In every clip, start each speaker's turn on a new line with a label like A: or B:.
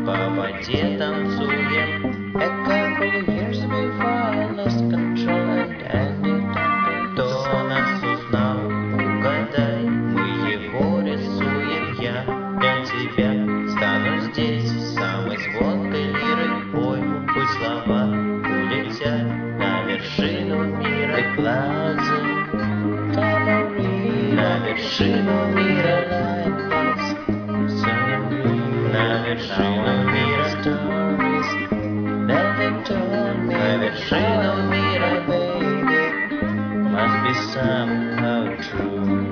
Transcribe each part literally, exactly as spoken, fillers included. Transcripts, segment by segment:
A: по воде танцуем. A couple years before I lost control and ended up. Кто нас узнал, угадай, мы его рисуем. Я для тебя стану здесь самой звонкой лирой. Пой, пусть слова улетят на вершину мира. The clouds на вершину мира. На вершину мира. На вершину мира, baby, must be somehow true.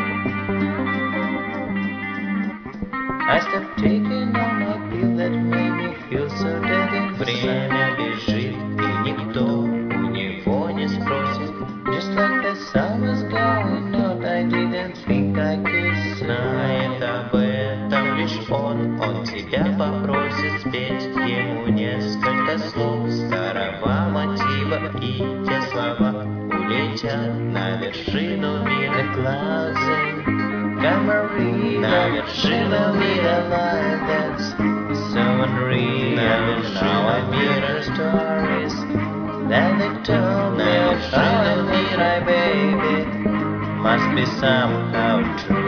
A: I stopped taking all my pills that made me feel so dead inside. Время бежит, и никто у него не спросит. Just like the sun was going out, I didn't think I could see. Знает об этом лишь он, он тебя попросит спеть ему несколько слов старого мотива, и те слова улетят на вершину мира. The clouds in Cameroon, на вершину мира, like that's so unreal. На вершину мира stories that they told me, на вершину мира, baby, must be somehow true.